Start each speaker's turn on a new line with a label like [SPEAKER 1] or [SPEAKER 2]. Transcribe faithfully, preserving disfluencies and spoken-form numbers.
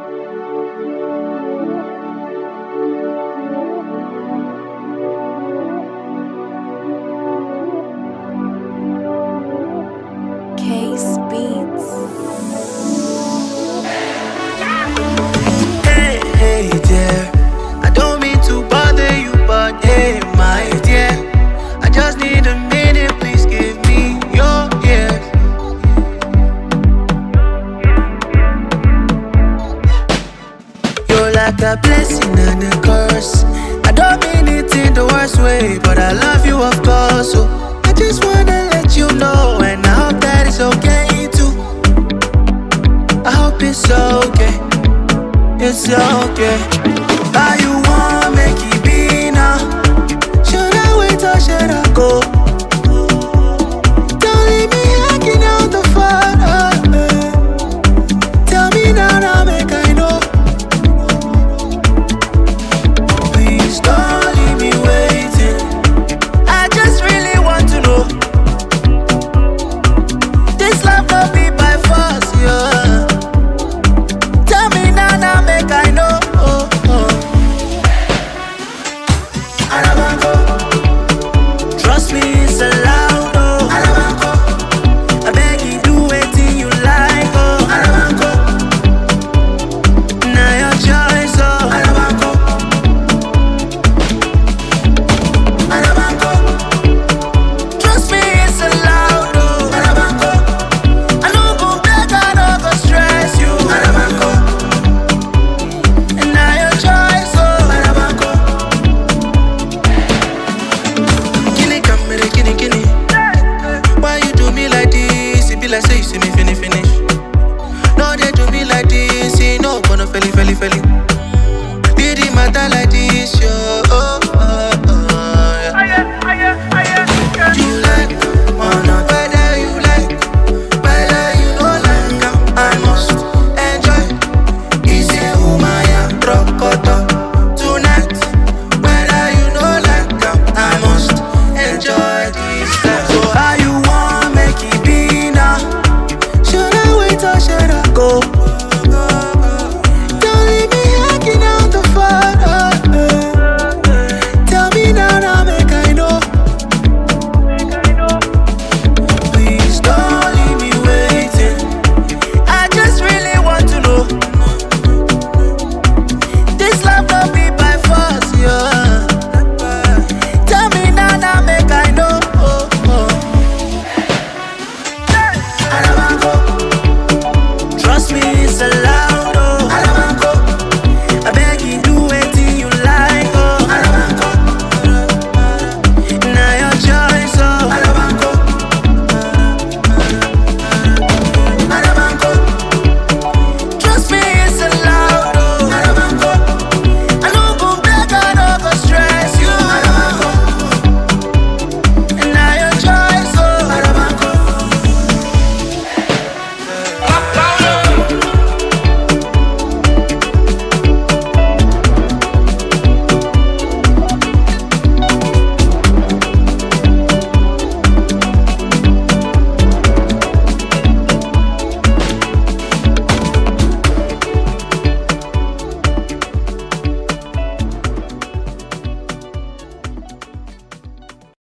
[SPEAKER 1] Case Beats.
[SPEAKER 2] Hey, hey, dear. I don't mean to bother you, but hey, my dear. I just need a minute, please give me your ears. You're like a blessing and a curse. I don't mean it in the worst way, but I love you, of course. So I just wanna let you know, and I hope that it's okay too. I hope it's okay. It's okay. Are you